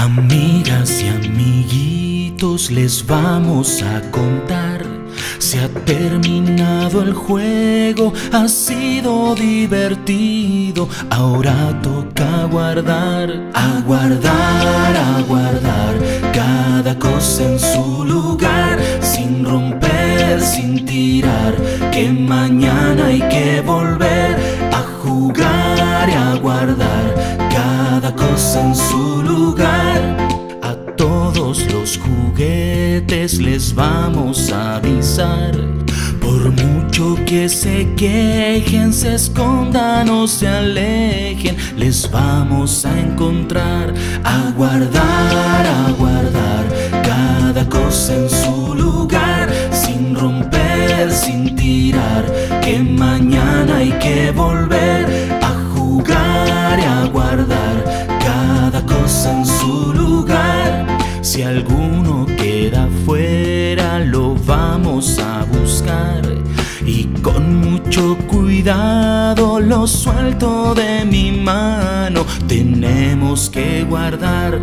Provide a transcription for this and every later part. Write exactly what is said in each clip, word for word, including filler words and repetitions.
Amigas y amiguitos, les vamos a contar. Se ha terminado el juego, ha sido divertido. Ahora toca guardar, aguardar, aguardar cada cosa en su lugar, sin romper, sin tirar, que mañana hay que volver a jugar y a guardar cada cosa en su lugar. A todos los juguetes les vamos a avisar. Por mucho que se quejen, se escondan o se alejen, les vamos a encontrar. A guardar, a guardar cada cosa en su lugar, sin romper, sin tirar, que mañana hay que volver a jugar y a guardar cada cosa en su lugar. Si alguno queda fuera, lo vamos a buscar y con mucho cuidado lo suelto de mi mano. Tenemos que guardar,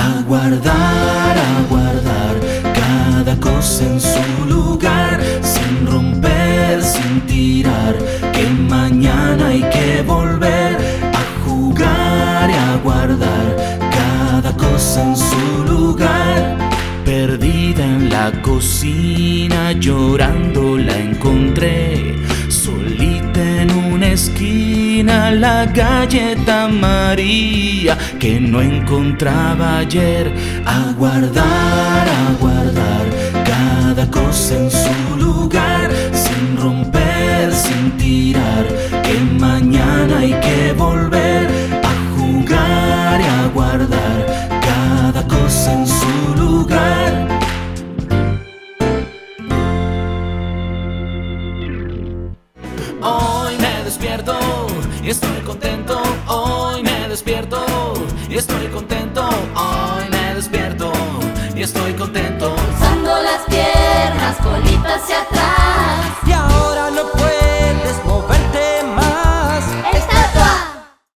aguardar, aguardar cada cosa en su lugar, sin romper, sin tirar, que mañana hay que volver a jugar y a guardar cada cosa en su lugar. Perdida en la cocina, llorando la encontré, solita en una esquina, la galleta María que no encontraba ayer. A guardar, a guardar cada cosa en su lugar, sin romper, sin tirar, que mañana hay que volver a jugar y a guardar cada cosa en su lugar. Hoy me despierto y estoy contento. Hoy me despierto y estoy contento. Hoy me despierto y estoy contento. Usando las piernas, colita hacia atrás.